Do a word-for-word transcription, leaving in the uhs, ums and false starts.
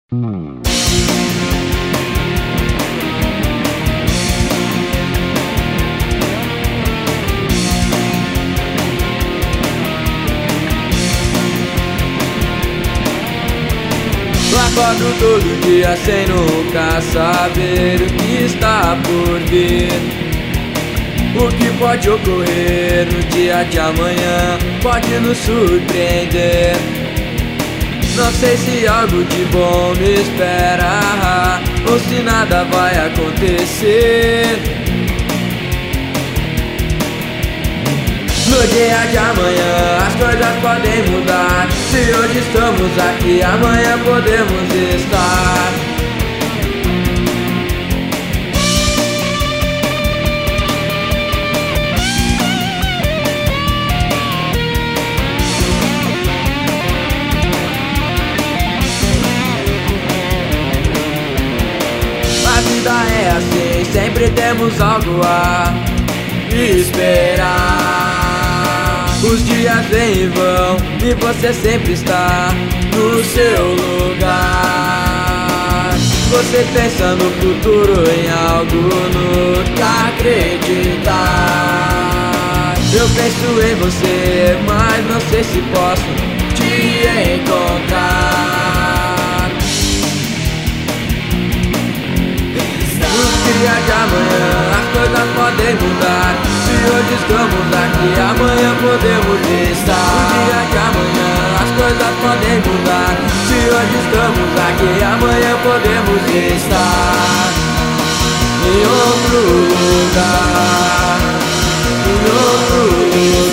Acordo todo dia sem nunca saber o que está por vir. O que pode ocorrer no dia de amanhã pode nos surpreender. Não sei se algo de bom me espera ou se nada vai acontecer. No dia de amanhã as coisas podem mudar. Se hoje estamos aqui, amanhã podemos estar. A vida é assim, sempre temos algo a esperar. Os dias vêm e vão e você sempre está no seu lugar. Você pensa no futuro, em algo nunca acreditar. Eu penso em você, mas não sei se posso te encontrar. No dia de amanhã as coisas podem mudar. Se hoje estamos aqui, amanhã podemos estar. No dia de amanhã as coisas podem mudar. Se hoje estamos aqui, amanhã podemos estar em outro lugar, em outro lugar.